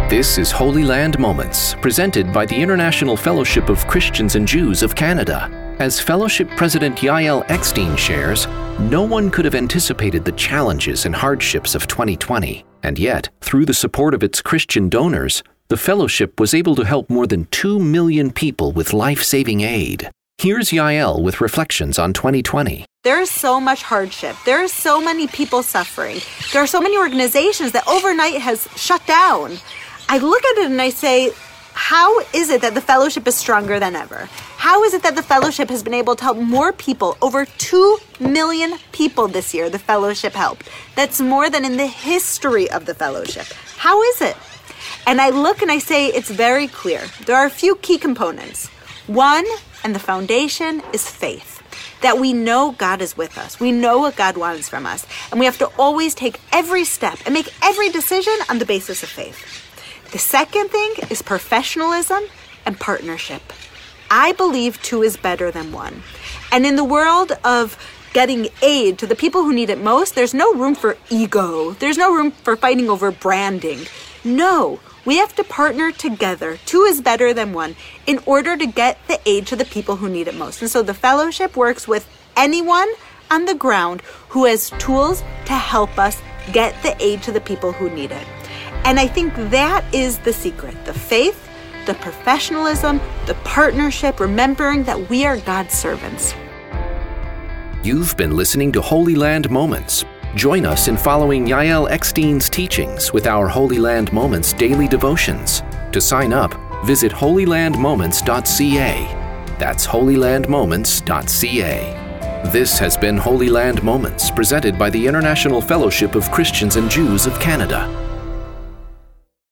This is Holy Land Moments, presented by the International Fellowship of Christians and Jews of Canada. As Fellowship President Yael Eckstein shares, no one could have anticipated the challenges and hardships of 2020, and yet, through the support of its Christian donors, the Fellowship was able to help more than 2 million people with life-saving aid. Here's Yael with reflections on 2020. There is so much hardship. There are so many people suffering. There are so many organizations that overnight has shut down. I look at it and I say, how is it that the Fellowship is stronger than ever? How is it that the Fellowship has been able to help more people? Over 2 million people this year the Fellowship helped. That's more than in the history of the Fellowship. How is it? And I look and I say, it's very clear. There are a few key components. One, and the foundation, is faith. That we know God is with us. We know what God wants from us. And we have to always take every step and make every decision on the basis of faith. The second thing is professionalism and partnership. I believe 2 is better than 1. And in the world of getting aid to the people who need it most, there's no room for ego. There's no room for fighting over branding. No, we have to partner together. 2 is better than 1 in order to get the aid to the people who need it most. And so the Fellowship works with anyone on the ground who has tools to help us get the aid to the people who need it. And I think that is the secret, the faith, the professionalism, the partnership, remembering that we are God's servants. You've been listening to Holy Land Moments. Join us in following Yael Eckstein's teachings with our Holy Land Moments daily devotions. To sign up, visit holylandmoments.ca. That's holylandmoments.ca. This has been Holy Land Moments, presented by the International Fellowship of Christians and Jews of Canada.